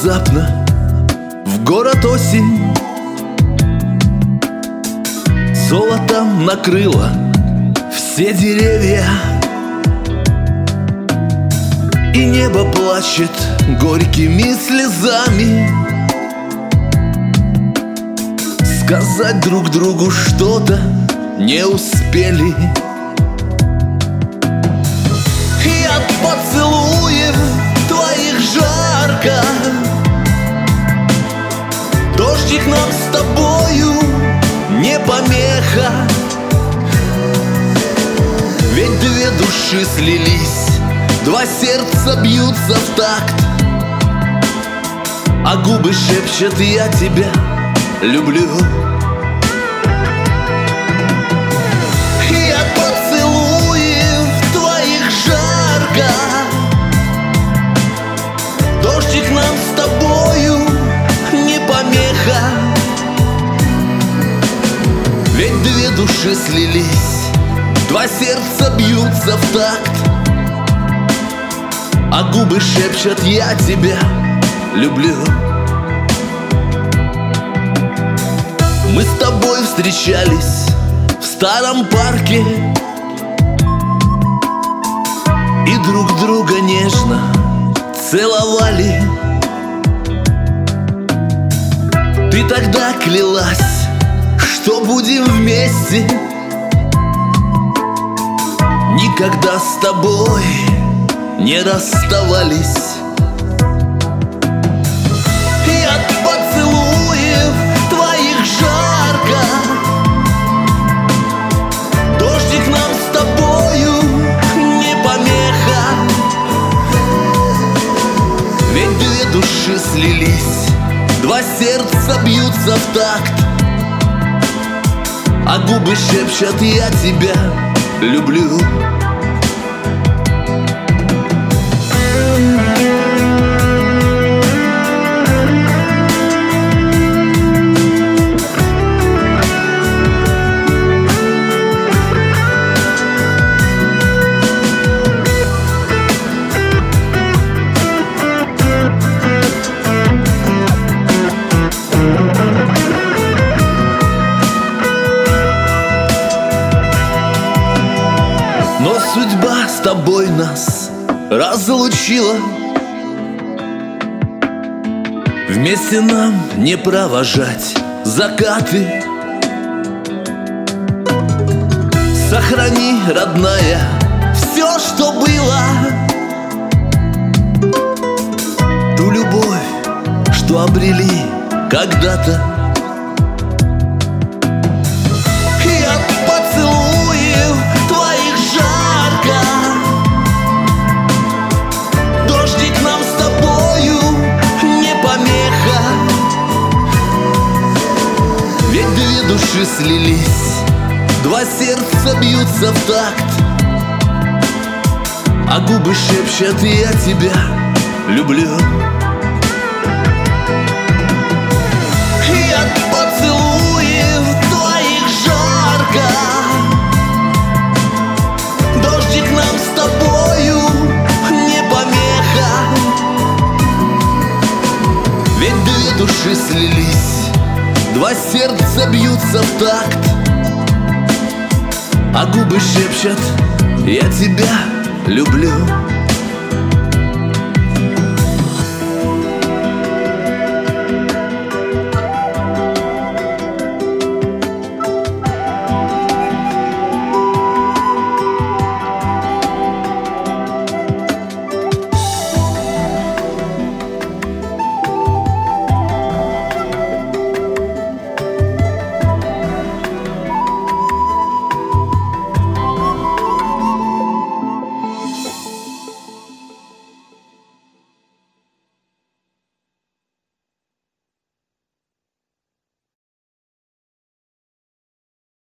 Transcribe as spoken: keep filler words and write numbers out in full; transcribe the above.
внезапно в город осень золотом накрыла все деревья, и небо плачет горькими слезами. Сказать друг другу что-то не успели. И от поцелуев твоих жарко, дождик нам с тобою не помеха. Ведь две души слились, два сердца бьются в такт, а губы шепчут: я тебя люблю. И от поцелуев твоих жарко, дождик нам с тобою не помеха. Ведь две души слились, два сердца бьются в такт, а губы шепчут: я тебя люблю. Мы с тобой встречались в старом парке и друг друга нежно целовали. Ты тогда клялась, что будем вместе, никогда с тобой не расставались. И от поцелуев твоих жарко, дождик нам с тобою не помеха. Ведь две души слились, два сердца бьются в такт, а губы шепчут: я тебя люблю. Но судьба с тобой нас разлучила, вместе нам не провожать закаты. Сохрани, родная, все, что было, ту любовь, что обрели когда-то. И от поцелуев твоих жарко, дождик нам с тобою не помеха. Ведь две души слились, два сердца бьются в такт, а губы шепчут: я тебя люблю. И от поцелуев твоих жарко, дождик нам с тобою не помеха. Ведь две души слились, два сердца бьются в такт, а губы шепчут: я тебя люблю.